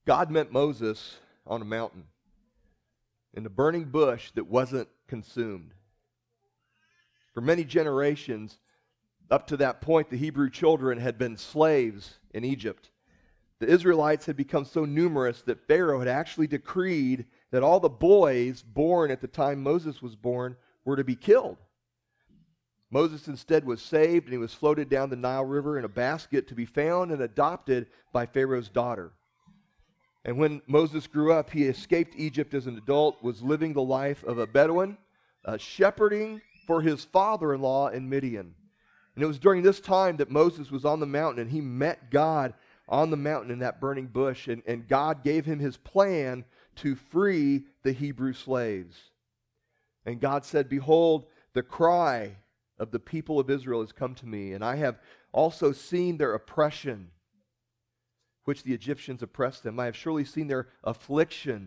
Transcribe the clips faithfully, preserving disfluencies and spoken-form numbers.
God met Moses on a mountain in a burning bush that wasn't consumed. For many generations, up to that point, the Hebrew children had been slaves in Egypt. The Israelites had become so numerous that Pharaoh had actually decreed that all the boys born at the time Moses was born were to be killed. Moses instead was saved, and he was floated down the Nile River in a basket to be found and adopted by Pharaoh's daughter. And when Moses grew up, he escaped Egypt as an adult, was living the life of a Bedouin, uh, shepherding for his father-in-law in Midian. And it was during this time that Moses was on the mountain, and he met God on the mountain in that burning bush, and, and God gave him his plan to free the Hebrew slaves. And God said, "Behold, the cry of the people of Israel has come to me, and I have also seen their oppression, which the Egyptians oppressed them. I have surely seen their affliction.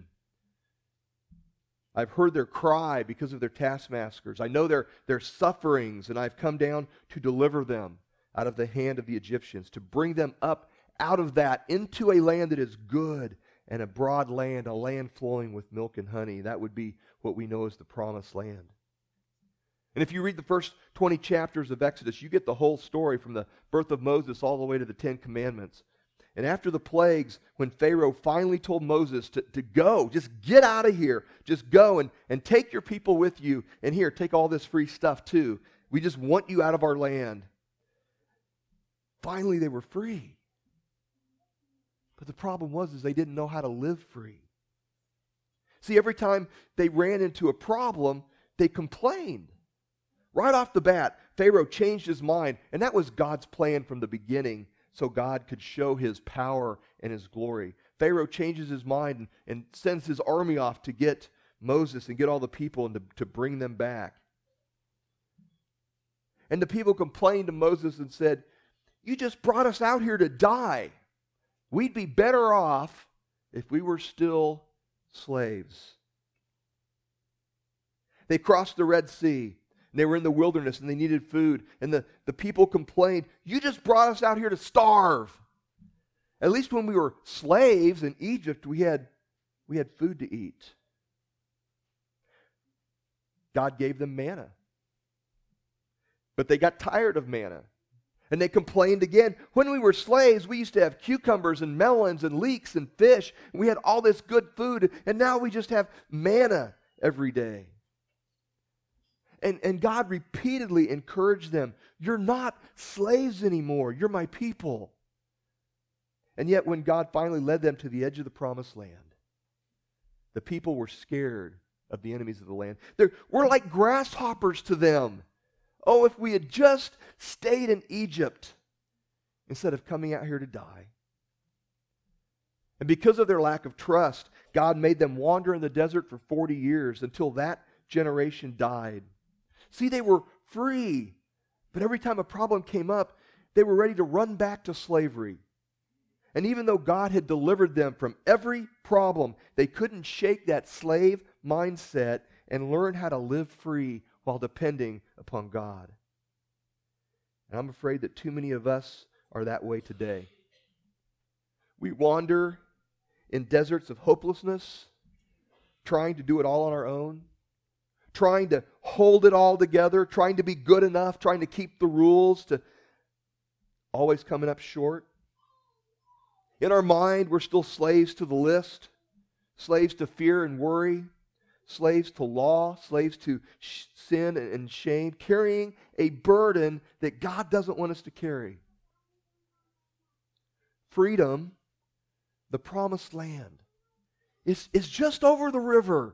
I've heard their cry because of their taskmasters. I know their, their sufferings, and I've come down to deliver them out of the hand of the Egyptians, to bring them up out of that into a land that is good and a broad land, a land flowing with milk and honey." That would be what we know as the Promised Land. And if you read the first twenty chapters of Exodus, you get the whole story from the birth of Moses all the way to the Ten Commandments. And after the plagues, when Pharaoh finally told Moses to, to go, just get out of here, just go and, and take your people with you, and here, take all this free stuff too. We just want you out of our land. Finally, they were free. But the problem was is they didn't know how to live free. See, every time they ran into a problem, they complained. Right off the bat, Pharaoh changed his mind, and that was God's plan from the beginning, so God could show his power and his glory. Pharaoh changes his mind and, and sends his army off to get Moses and get all the people and to, to bring them back. And the people complained to Moses and said, "You just brought us out here to die. We'd be better off if we were still slaves." They crossed the Red Sea. And they were in the wilderness and they needed food. And the, the people complained, "You just brought us out here to starve. At least when we were slaves in Egypt, we had, we had food to eat." God gave them manna. But they got tired of manna. And they complained again. "When we were slaves, we used to have cucumbers and melons and leeks and fish. And we had all this good food. And now we just have manna every day." And, and God repeatedly encouraged them, "You're not slaves anymore. You're my people." And yet when God finally led them to the edge of the Promised Land, the people were scared of the enemies of the land. They're, we're like grasshoppers to them. Oh, if we had just stayed in Egypt instead of coming out here to die. And because of their lack of trust, God made them wander in the desert for forty years until that generation died. See, they were free, but every time a problem came up, they were ready to run back to slavery. And even though God had delivered them from every problem, they couldn't shake that slave mindset and learn how to live free while depending upon God. And I'm afraid that too many of us are that way today. We wander in deserts of hopelessness, trying to do it all on our own, trying to hold it all together, trying to be good enough, trying to keep the rules, to always coming up short. In our mind, we're still slaves to the list, slaves to fear and worry, slaves to law, slaves to sh- sin and shame, carrying a burden that God doesn't want us to carry. Freedom, the Promised Land, is, is just over the river.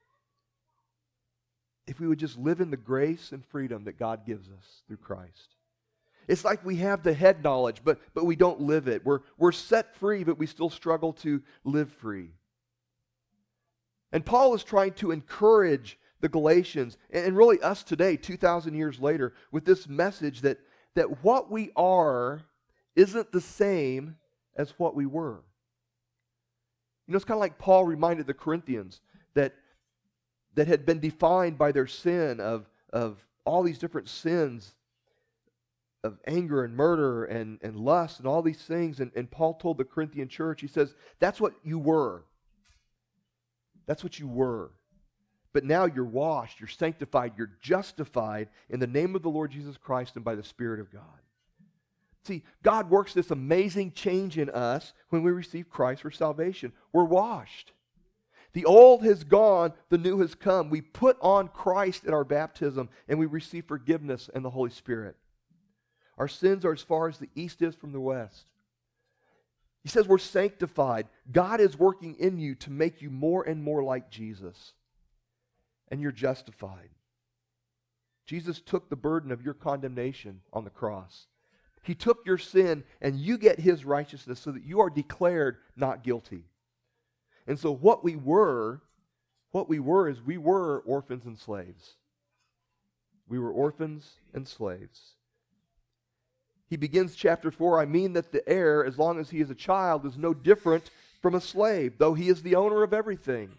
If we would just live in the grace and freedom that God gives us through Christ. It's like we have the head knowledge, but, but we don't live it. We're, we're set free, but we still struggle to live free. And Paul is trying to encourage the Galatians, and really us today, two thousand years later, with this message that, that what we are isn't the same as what we were. You know, it's kind of like Paul reminded the Corinthians that that had been defined by their sin of, of all these different sins. of anger and murder and, and lust and all these things. And, and Paul told the Corinthian church, he says, that's what you were. That's what you were. But now you're washed, you're sanctified, you're justified in the name of the Lord Jesus Christ and by the Spirit of God. See, God works this amazing change in us when we receive Christ for salvation. We're washed. The old has gone, the new has come. We put on Christ at our baptism and we receive forgiveness and the Holy Spirit. Our sins are as far as the east is from the west. He says we're sanctified. God is working in you to make you more and more like Jesus. And you're justified. Jesus took the burden of your condemnation on the cross. He took your sin and you get His righteousness so that you are declared not guilty. And so what we were, what we were is we were orphans and slaves. We were orphans and slaves. He begins chapter four, I mean that the heir, as long as he is a child, is no different from a slave, though he is the owner of everything.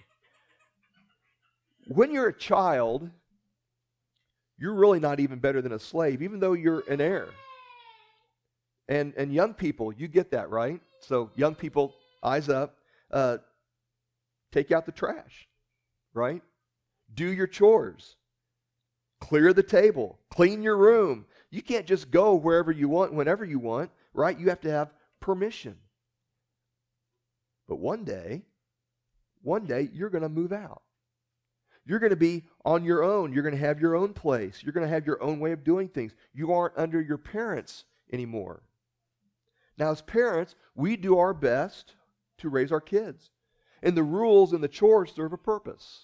When you're a child, you're really not even better than a slave, even though you're an heir. And and young people, you get that, right? So young people, eyes up, uh, take out the trash, right? Do your chores. Clear the table. Clean your room. You can't just go wherever you want, whenever you want, right? You have to have permission. But one day, one day, you're going to move out. You're going to be on your own. You're going to have your own place. You're going to have your own way of doing things. You aren't under your parents anymore. Now, as parents, we do our best to raise our kids. And the rules and the chores serve a purpose.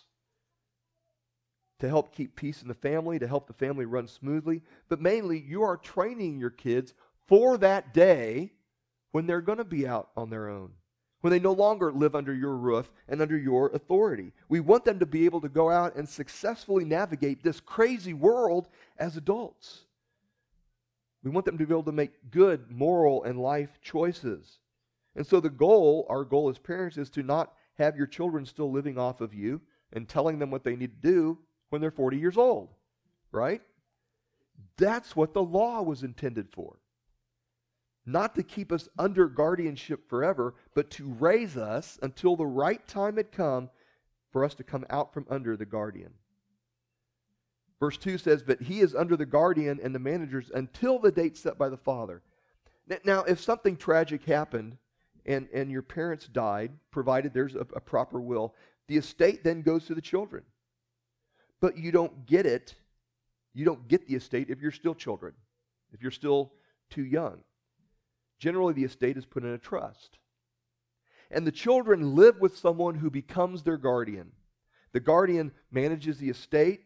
To help keep peace in the family, to help the family run smoothly. But mainly, you are training your kids for that day when they're going to be out on their own. When they no longer live under your roof and under your authority. We want them to be able to go out and successfully navigate this crazy world as adults. We want them to be able to make good moral and life choices. And so the goal, our goal as parents, is to not have your children still living off of you and telling them what they need to do when they're forty years old, right? That's what the law was intended for. Not to keep us under guardianship forever, but to raise us until the right time had come for us to come out from under the guardian. Verse two says, but he is under the guardian and the managers until the date set by the father. Now, if something tragic happened and, and your parents died, provided there's a, a proper will, the estate then goes to the children. But you don't get it, you don't get the estate if you're still children, if you're still too young. Generally, the estate is put in a trust. And the children live with someone who becomes their guardian. The guardian manages the estate,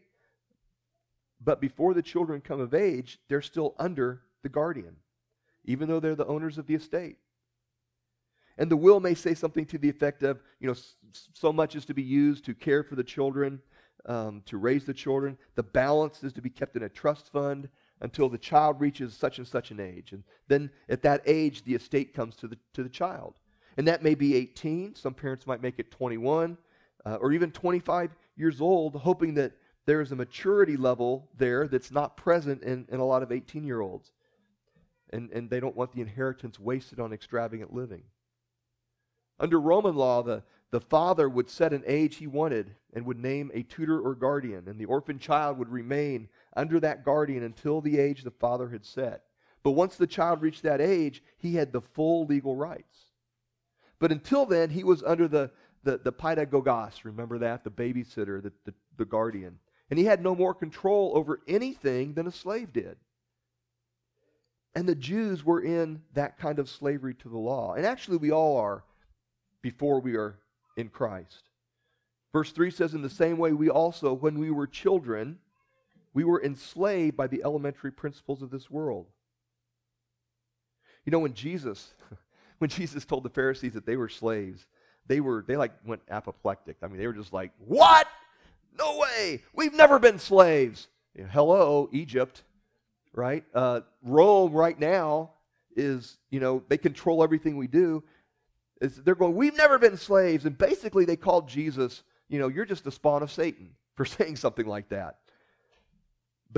but before the children come of age, they're still under the guardian, even though they're the owners of the estate. And the will may say something to the effect of, you know, so much is to be used to care for the children, um, to raise the children. The balance is to be kept in a trust fund until the child reaches such and such an age. And then at that age, the estate comes to the to the child. And that may be eighteen. Some parents might make it twenty-one uh, or even twenty-five years old, hoping that there is a maturity level there that's not present in, in a lot of eighteen-year-olds. And, and they don't want the inheritance wasted on extravagant living. Under Roman law, the, the father would set an age he wanted and would name a tutor or guardian, and the orphan child would remain under that guardian until the age the father had set. But once the child reached that age, he had the full legal rights. But until then, he was under the, the, the paidagogos, remember that? The babysitter, the, the, the guardian. And he had no more control over anything than a slave did. And the Jews were in that kind of slavery to the law. And actually we all are before we are in Christ. Verse three says, in the same way we also, when we were children, we were enslaved by the elementary principles of this world. You know, when Jesus, when Jesus told the Pharisees that they were slaves, they were, they like went apoplectic. I mean, they were just like, what? No way! We've never been slaves. You know, hello, Egypt, right? Uh, Rome right now is, you know, they control everything we do. It's, they're going, we've never been slaves. And basically they called Jesus, you know, you're just the spawn of Satan for saying something like that. But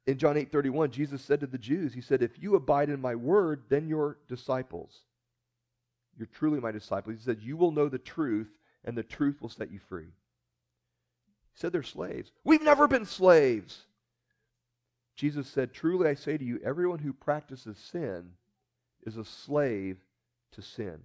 in John eight thirty-one, Jesus said to the Jews, he said, if you abide in my word, then you're disciples. You're truly my disciples. He said, you will know the truth, and the truth will set you free. He said they're slaves. We've never been slaves. Jesus said, truly I say to you, everyone who practices sin is a slave to sin.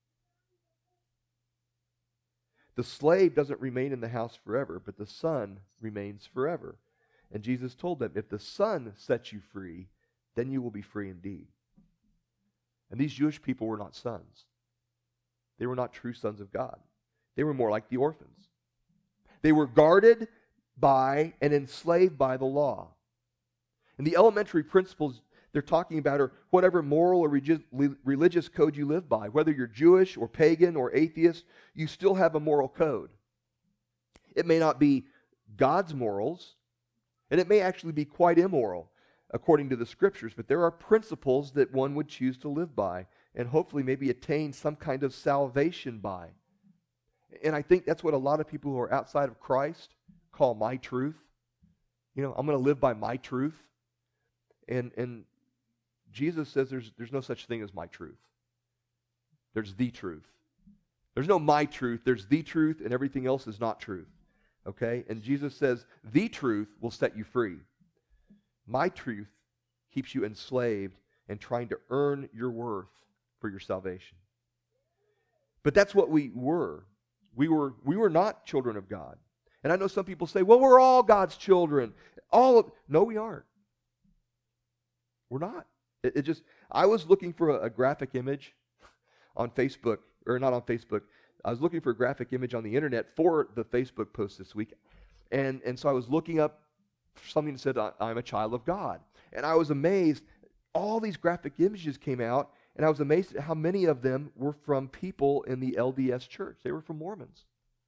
The slave doesn't remain in the house forever, but the son remains forever. And Jesus told them, if the Son sets you free, then you will be free indeed. And these Jewish people were not sons. They were not true sons of God. They were more like the orphans. They were guarded by and enslaved by the law. And the elementary principles they're talking about are whatever moral or religious code you live by. Whether you're Jewish or pagan or atheist, you still have a moral code. It may not be God's morals, and it may actually be quite immoral according to the Scriptures, but there are principles that one would choose to live by and hopefully maybe attain some kind of salvation by. And I think that's what a lot of people who are outside of Christ call my truth. You know, I'm going to live by my truth. And and Jesus says there's there's no such thing as my truth. There's the truth. There's no my truth. There's the truth, and everything else is not truth. Okay? And Jesus says, the truth will set you free. My truth keeps you enslaved and trying to earn your worth for your salvation. But that's what we were. We were we were not children of God. And I know some people say, well, we're all God's children. All of, no, we aren't. We're not. It, it just, I was looking for a, a graphic image on Facebook, or not on Facebook. I was looking for a graphic image on the internet for the Facebook post this week. And, and so I was looking up something that said, I'm a child of God. And I was amazed. All these graphic images came out, and I was amazed at how many of them were from people in the L D S church. They were from Mormons.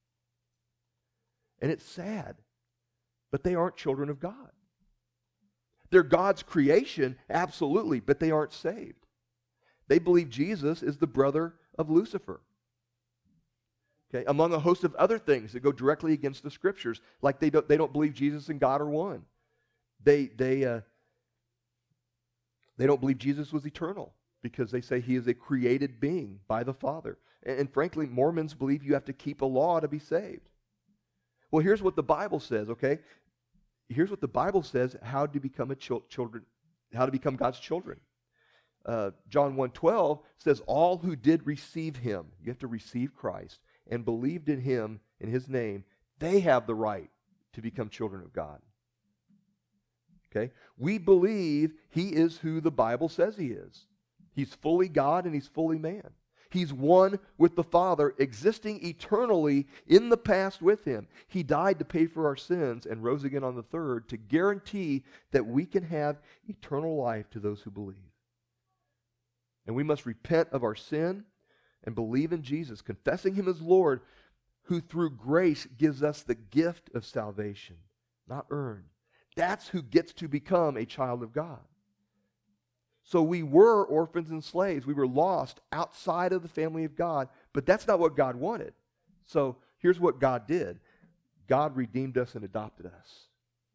And it's sad, but they aren't children of God. They're God's creation, absolutely, but they aren't saved. They believe Jesus is the brother of Lucifer. Okay, among a host of other things that go directly against the Scriptures, like they don't they don't believe Jesus and God are one. They they uh, they don't believe Jesus was eternal because they say he is a created being by the Father. And, and frankly, Mormons believe you have to keep a law to be saved. Well, here's what the Bible says. Okay, here's what the Bible says: how to become a chil- children, how to become God's children. Uh, John one twelve says, "All who did receive him," you have to receive Christ, "and believed in him, in his name, they have the right to become children of God." Okay? We believe he is who the Bible says he is. He's fully God and he's fully man. He's one with the Father, existing eternally in the past with him. He died to pay for our sins and rose again on the third to guarantee that we can have eternal life to those who believe. And we must repent of our sin and believe in Jesus, confessing him as Lord, who through grace gives us the gift of salvation, not earned. That's who gets to become a child of God. So we were orphans and slaves. We were lost outside of the family of God, but that's not what God wanted. So here's what God did. God redeemed us and adopted us.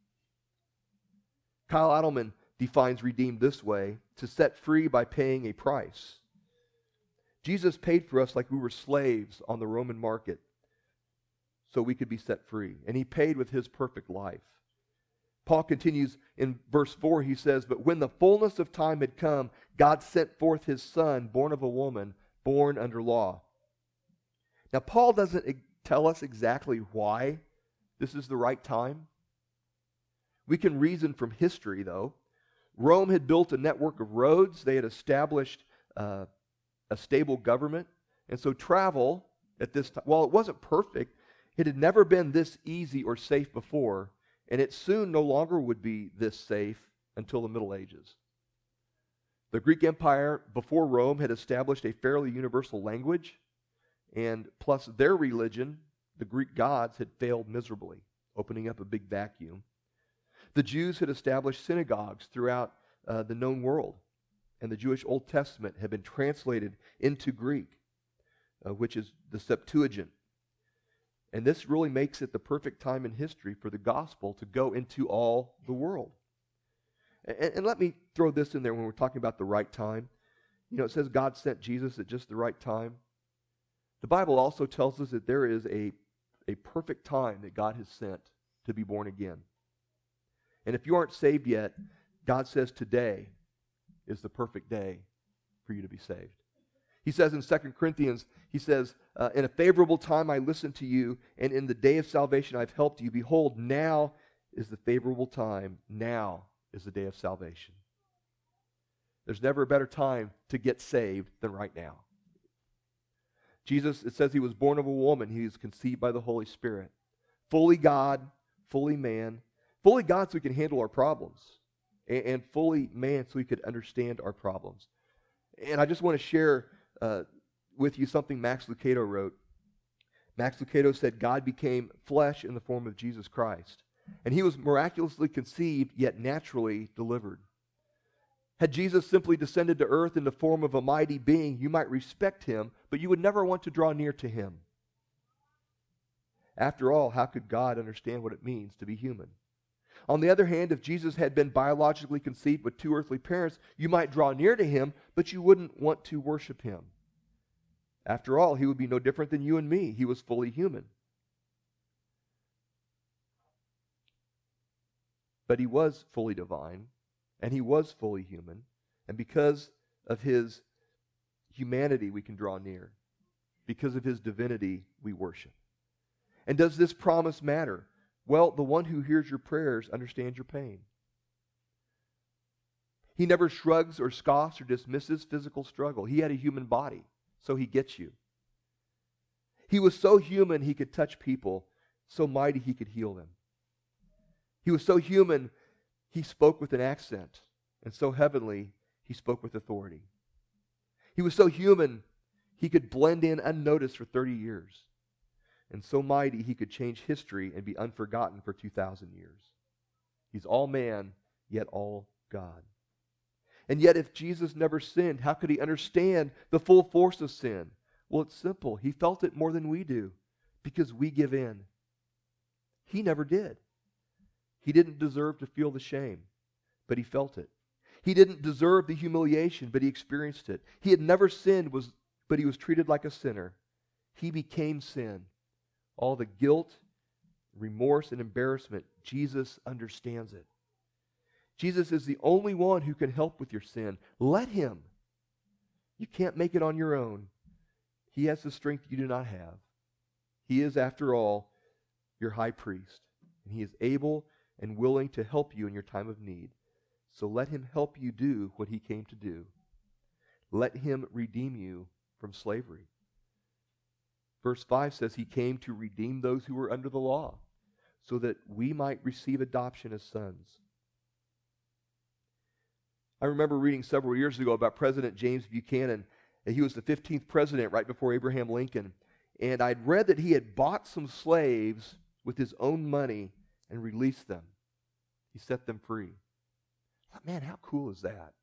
Kyle Adelman defines redeemed this way: to set free by paying a price. Jesus paid for us like we were slaves on the Roman market so we could be set free. And he paid with his perfect life. Paul continues in verse four, he says, "But when the fullness of time had come, God sent forth his Son, born of a woman, born under law." Now, Paul doesn't tell us exactly why this is the right time. We can reason from history, though. Rome had built a network of roads. They had established uh, a stable government. And so travel at this time, while it wasn't perfect, it had never been this easy or safe before. And it soon no longer would be this safe until the Middle Ages. The Greek Empire before Rome had established a fairly universal language, and plus their religion, the Greek gods, had failed miserably, opening up a big vacuum. The Jews had established synagogues throughout uh, the known world, and the Jewish Old Testament had been translated into Greek, uh, which is the Septuagint. And this really makes it the perfect time in history for the gospel to go into all the world. And, and let me throw this in there when we're talking about the right time. You know, it says God sent Jesus at just the right time. The Bible also tells us that there is a, a perfect time that God has sent to be born again. And if you aren't saved yet, God says today is the perfect day for you to be saved. He says in Second Corinthians, he says, uh, in a favorable time I listened to you, and in the day of salvation I've helped you. Behold, now is the favorable time. Now is the day of salvation. There's never a better time to get saved than right now. Jesus, it says he was born of a woman. He was conceived by the Holy Spirit. Fully God, fully man. Fully God so he can handle our problems. And, and fully man so he could understand our problems. And I just want to share uh, with you something Max Lucado wrote. Max Lucado said, God became flesh in the form of Jesus Christ. And he was miraculously conceived, yet naturally delivered. Had Jesus simply descended to earth in the form of a mighty being, you might respect him, but you would never want to draw near to him. After all, how could God understand what it means to be human? On the other hand, if Jesus had been biologically conceived with two earthly parents, you might draw near to him, but you wouldn't want to worship him. After all, he would be no different than you and me. He was fully human. But he was fully divine, and he was fully human, and because of his humanity, we can draw near. Because of his divinity, we worship. And does this promise matter? Well, the one who hears your prayers understands your pain. He never shrugs or scoffs or dismisses physical struggle. He had a human body, so he gets you. He was so human he could touch people, so mighty he could heal them. He was so human he spoke with an accent, and so heavenly he spoke with authority. He was so human he could blend in unnoticed for thirty years. And so mighty he could change history and be unforgotten for two thousand years. He's all man, yet all God. And yet if Jesus never sinned, how could he understand the full force of sin? Well, it's simple. He felt it more than we do because we give in. He never did. He didn't deserve to feel the shame, but he felt it. He didn't deserve the humiliation, but he experienced it. He had never sinned, was, but he was treated like a sinner. He became sin. All the guilt, remorse, and embarrassment, Jesus understands it. Jesus is the only one who can help with your sin. Let him. You can't make it on your own. He has the strength you do not have. He is, after all, your high priest. And he is able and willing to help you in your time of need. So let him help you do what he came to do. Let him redeem you from slavery. Verse five says he came to redeem those who were under the law, so that we might receive adoption as sons. I remember reading several years ago about President James Buchanan. He was the fifteenth president right before Abraham Lincoln. And I'd read that he had bought some slaves with his own money and released them. He set them free. I thought, man, how cool is that?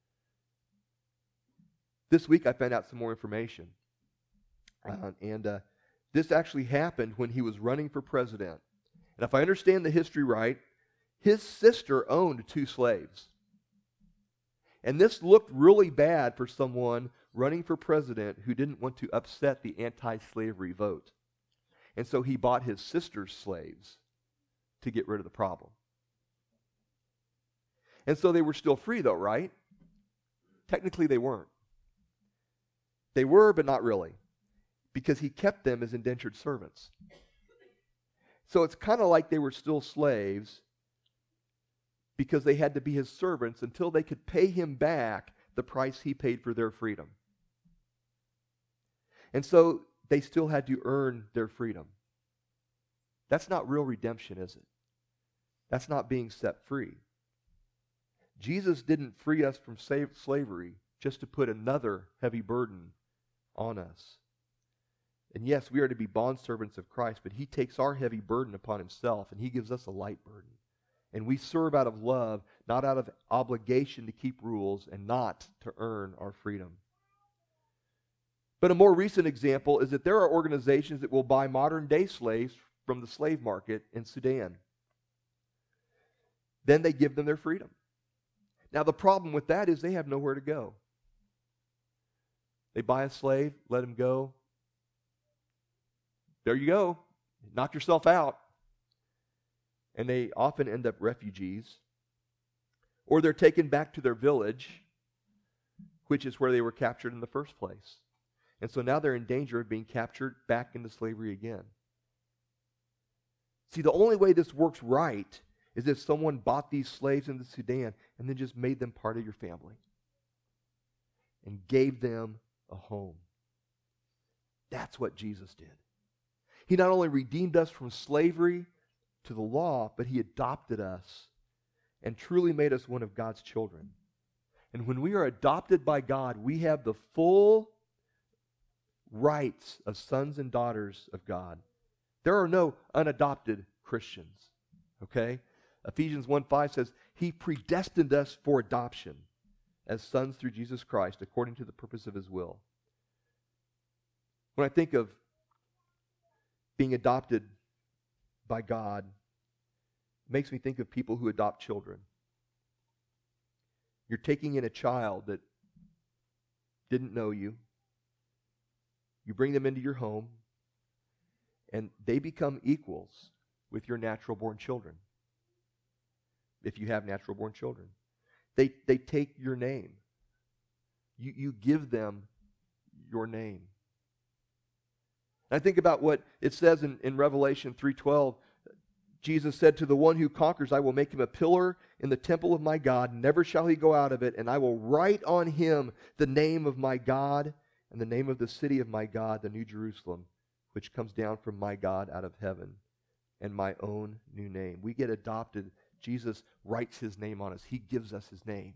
This week I found out some more information. Uh, and uh, this actually happened when he was running for president. And if I understand the history right, his sister owned two slaves. And this looked really bad for someone running for president who didn't want to upset the anti-slavery vote. And so he bought his sister's slaves to get rid of the problem. And so they were still free though, right? Technically they weren't. They were, but not really. Because he kept them as indentured servants. So it's kind of like they were still slaves because they had to be his servants until they could pay him back the price he paid for their freedom. And so they still had to earn their freedom. That's not real redemption, is it? That's not being set free. Jesus didn't free us from slavery just to put another heavy burden on us. And yes, we are to be bondservants of Christ, but he takes our heavy burden upon himself, and he gives us a light burden. And we serve out of love, not out of obligation to keep rules, and not to earn our freedom. But a more recent example is that there are organizations that will buy modern-day slaves from the slave market in Sudan. Then they give them their freedom. Now, the problem with that is they have nowhere to go. They buy a slave, let him go. There you go. Knock yourself out. And they often end up refugees. Or they're taken back to their village, which is where they were captured in the first place. And so now they're in danger of being captured back into slavery again. See, the only way this works right is if someone bought these slaves in the Sudan and then just made them part of your family and gave them a home. That's what Jesus did. He not only redeemed us from slavery to the law, but he adopted us and truly made us one of God's children. And when we are adopted by God, we have the full rights of sons and daughters of God. There are no unadopted Christians, okay? Ephesians one five says, he predestined us for adoption as sons through Jesus Christ according to the purpose of his will. When I think of being adopted by God, it makes me think of people who adopt children. You're taking in a child that didn't know you. You bring them into your home, and they become equals with your natural-born children, if you have natural-born children. They, they take your name. You, you give them your name. I think about what it says in, in Revelation three twelve. Jesus said, to the one who conquers, I will make him a pillar in the temple of my God. Never shall he go out of it. And I will write on him the name of my God and the name of the city of my God, the New Jerusalem, which comes down from my God out of heaven, and my own new name. We get adopted. Jesus writes his name on us. He gives us his name.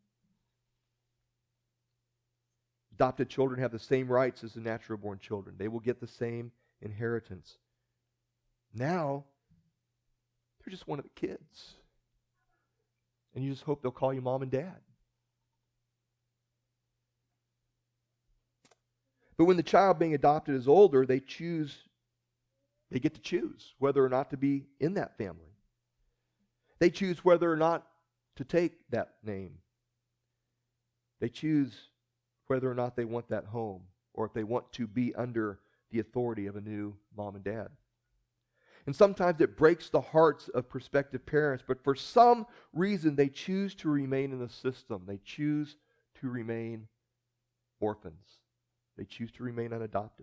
Adopted children have the same rights as the natural-born children. They will get the same inheritance. Now, they're just one of the kids. And you just hope they'll call you mom and dad. But when the child being adopted is older, they choose, they get to choose whether or not to be in that family. They choose whether or not to take that name. They choose whether or not they want that home, or if they want to be under the authority of a new mom and dad. And sometimes it breaks the hearts of prospective parents, but for some reason they choose to remain in the system. They choose to remain orphans. They choose to remain unadopted.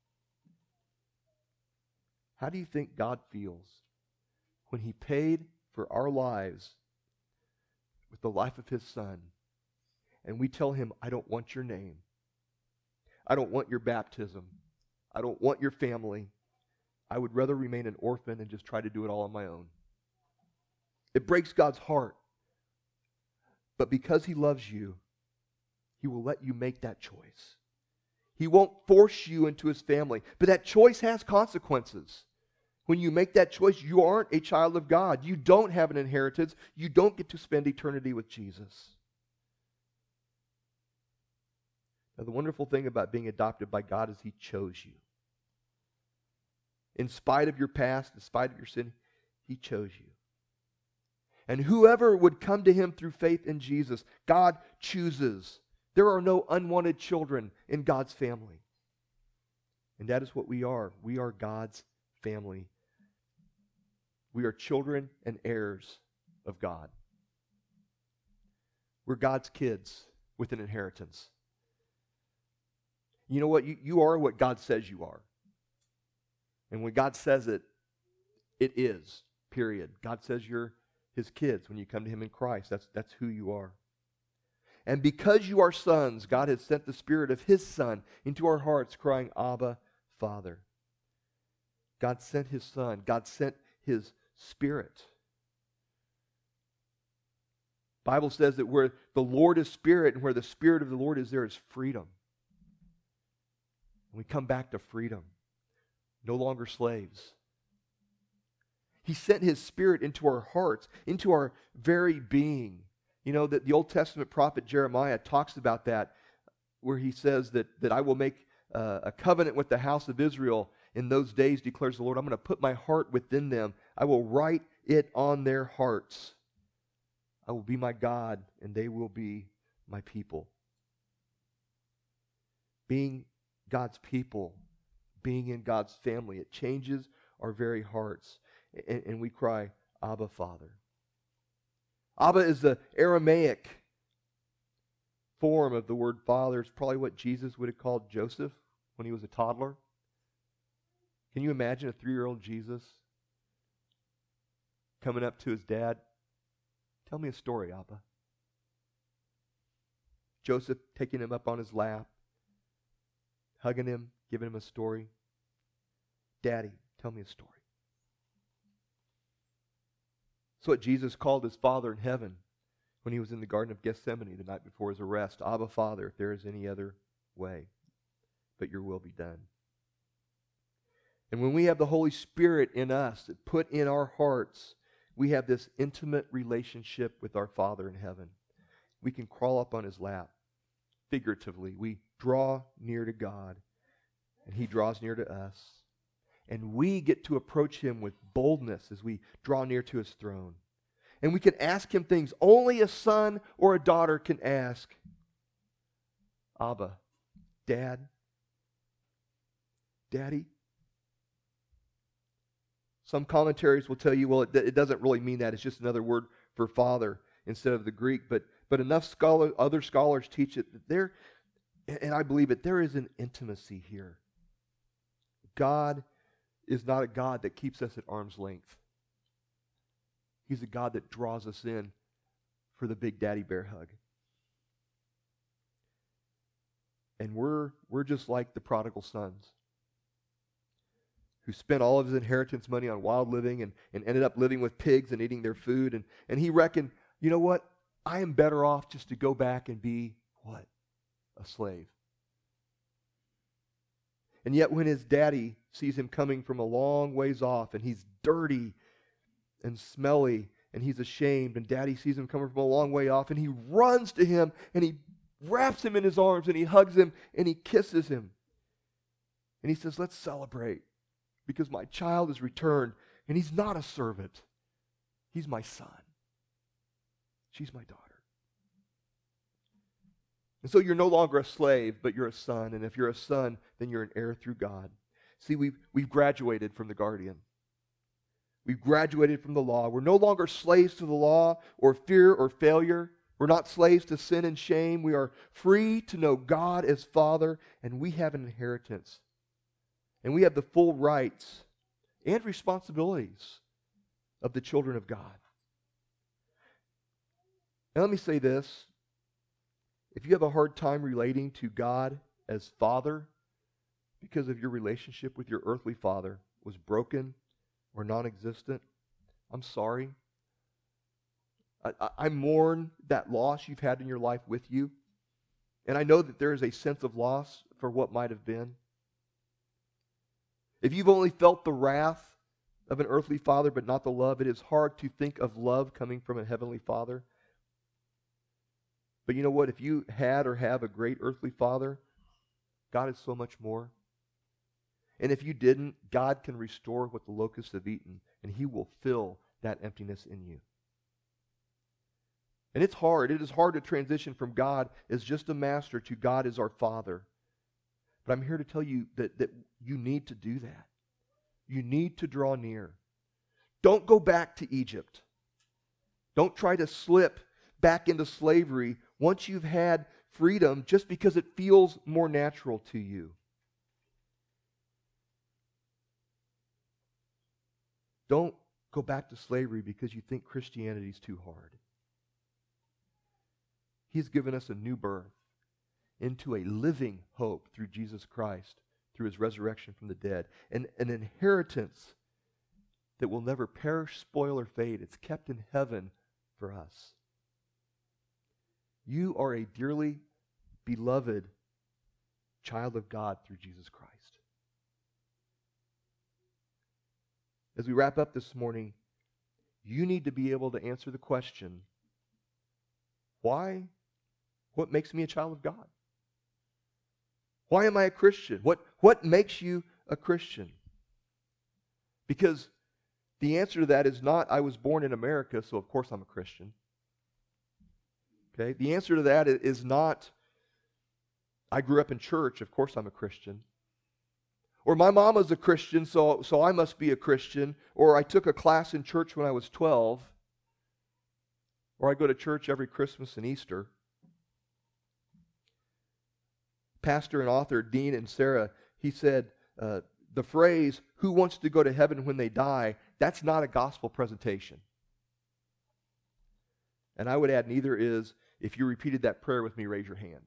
How do you think God feels when he paid for our lives with the life of his Son, and we tell him, I don't want your name. I don't want your baptism. I don't want your family. I would rather remain an orphan and just try to do it all on my own. It breaks God's heart. But because he loves you, he will let you make that choice. He won't force you into his family. But that choice has consequences. When you make that choice, you aren't a child of God. You don't have an inheritance. You don't get to spend eternity with Jesus. Now, the wonderful thing about being adopted by God is he chose you. In spite of your past, in spite of your sin, he chose you. And whoever would come to him through faith in Jesus, God chooses. There are no unwanted children in God's family. And that is what we are. We are God's family. We are children and heirs of God. We're God's kids with an inheritance. You know what? You, you are what God says you are. And when God says it, it is, period. God says you're his kids when you come to him in Christ. That's, that's who you are. And because you are sons, God has sent the Spirit of his Son into our hearts, crying, Abba, Father. God sent his Son. God sent his Spirit. The Bible says that where the Lord is Spirit and where the Spirit of the Lord is, there is freedom. And we come back to freedom. No longer slaves. He sent his Spirit into our hearts, into our very being. You know, that the Old Testament prophet Jeremiah talks about that, where he says that, that I will make uh, a covenant with the house of Israel in those days, declares the Lord. I'm going to put my heart within them. I will write it on their hearts. I will be my God, and they will be my people. Being God's people, being in God's family, it changes our very hearts. And, and we cry, Abba, Father. Abba is the Aramaic form of the word father. It's probably what Jesus would have called Joseph when he was a toddler. Can you imagine a three-year-old Jesus coming up to his dad? Tell me a story, Abba. Joseph taking him up on his lap, hugging him, giving him a story. Daddy, tell me a story. That's what Jesus called his Father in heaven when he was in the Garden of Gethsemane the night before his arrest. Abba, Father, if there is any other way, but your will be done. And when we have the Holy Spirit in us, that put in our hearts, we have this intimate relationship with our Father in heaven. We can crawl up on his lap, figuratively. We draw near to God, and he draws near to us. And we get to approach him with boldness as we draw near to his throne. And we can ask him things only a son or a daughter can ask. Abba, Dad, Daddy. Some commentaries will tell you, well, it, it doesn't really mean that. It's just another word for father instead of the Greek. But but enough scholar, other scholars teach it that there, and I believe it, there is an intimacy here. God is not a God that keeps us at arm's length. He's a God that draws us in for the big daddy bear hug. And we're we're just like the prodigal sons who spent all of his inheritance money on wild living and, and ended up living with pigs and eating their food. And, and he reckoned, you know what? I am better off just to go back and be, what? A slave. And yet when his daddy sees him coming from a long ways off and he's dirty and smelly and he's ashamed, and daddy sees him coming from a long way off and he runs to him and he wraps him in his arms and he hugs him and he kisses him. And he says, let's celebrate because my child has returned and he's not a servant. He's my son. She's my daughter. And so you're no longer a slave, but you're a son. And if you're a son, then you're an heir through God. See, we've, we've graduated from the guardian. We've graduated from the law. We're no longer slaves to the law or fear or failure. We're not slaves to sin and shame. We are free to know God as Father, and we have an inheritance. And we have the full rights and responsibilities of the children of God. Now let me say this. If you have a hard time relating to God as Father because of your relationship with your earthly father was broken or non-existent, I'm sorry. I, I, I mourn that loss you've had in your life with you. And I know that there is a sense of loss for what might have been. If you've only felt the wrath of an earthly father but not the love, it is hard to think of love coming from a heavenly Father. But you know what? If you had or have a great earthly father, God is so much more. And if you didn't, God can restore what the locusts have eaten, and he will fill that emptiness in you. And it's hard. It is hard to transition from God as just a master to God as our Father. But I'm here to tell you that, that you need to do that. You need to draw near. Don't go back to Egypt. Don't try to slip back into slavery once you've had freedom just because it feels more natural to you. Don't go back to slavery because you think Christianity is too hard. He's given us a new birth into a living hope through Jesus Christ, through his resurrection from the dead, and an inheritance that will never perish, spoil, or fade. It's kept in heaven for us. You are a dearly beloved child of God through Jesus Christ. As we wrap up this morning, you need to be able to answer the question, why? What makes me a child of God? Why am I a Christian? What, what makes you a Christian? Because the answer to that is not, I was born in America, so of course I'm a Christian. Okay? The answer to that is not, I grew up in church, of course I'm a Christian. Or my mama's a Christian, so, so I must be a Christian. Or I took a class in church when I was twelve. Or I go to church every Christmas and Easter. Pastor and author Dean and Sarah, he said, uh, the phrase, who wants to go to heaven when they die, that's not a gospel presentation. And I would add, neither is, if you repeated that prayer with me, raise your hand.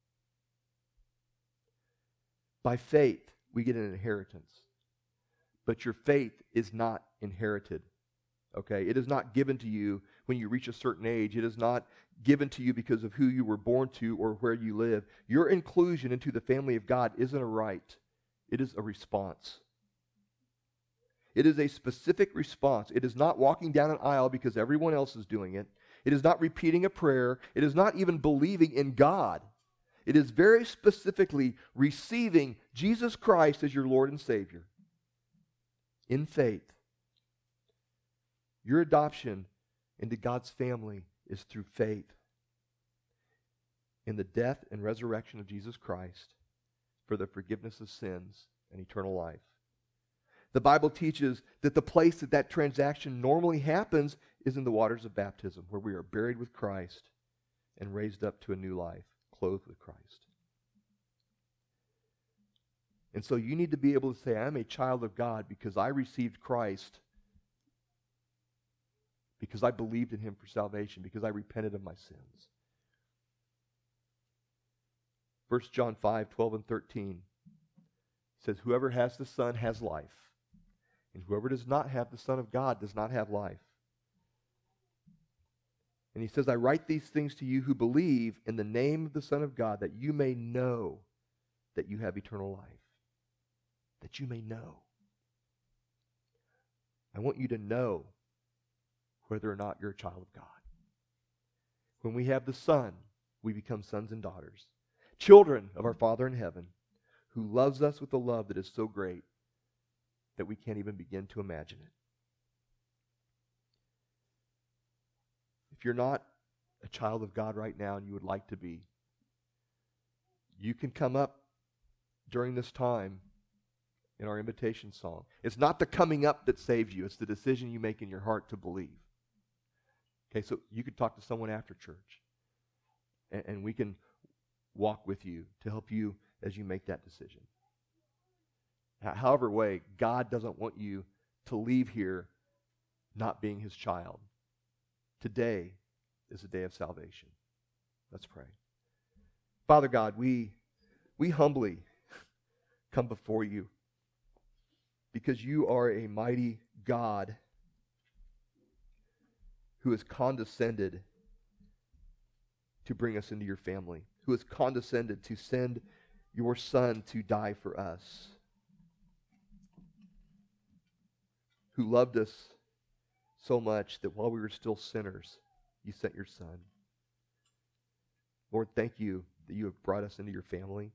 By faith, we get an inheritance. But your faith is not inherited. Okay? It is not given to you when you reach a certain age. It is not given to you because of who you were born to or where you live. Your inclusion into the family of God isn't a right. It is a response. It is a specific response. It is not walking down an aisle because everyone else is doing it. It is not repeating a prayer. It is not even believing in God. It is very specifically receiving Jesus Christ as your Lord and Savior in faith. Your adoption into God's family is through faith in the death and resurrection of Jesus Christ for the forgiveness of sins and eternal life. The Bible teaches that the place that that transaction normally happens is in the waters of baptism, where we are buried with Christ and raised up to a new life, clothed with Christ. And so you need to be able to say, I'm a child of God because I received Christ, because I believed in Him for salvation, because I repented of my sins. First John five, twelve and thirteen says, whoever has the Son has life, and whoever does not have the Son of God does not have life. And he says, I write these things to you who believe in the name of the Son of God, that you may know that you have eternal life. That you may know. I want you to know whether or not you're a child of God. When we have the Son, we become sons and daughters, children of our Father in heaven, who loves us with a love that is so great that we can't even begin to imagine it. If you're not a child of God right now and you would like to be, you can come up during this time in our invitation song. It's not the coming up that saves you. It's the decision you make in your heart to believe. Okay, so you could talk to someone after church, and, and we can walk with you to help you as you make that decision. However way, God doesn't want you to leave here not being His child. Today is a day of salvation. Let's pray. Father God, we, we humbly come before you because you are a mighty God who has condescended to bring us into your family, who has condescended to send your Son to die for us, who loved us so much that while we were still sinners, you sent your Son. Lord, thank you that you have brought us into your family.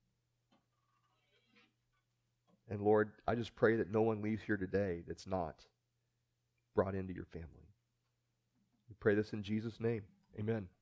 And Lord, I just pray that no one leaves here today that's not brought into your family. We pray this in Jesus' name. Amen.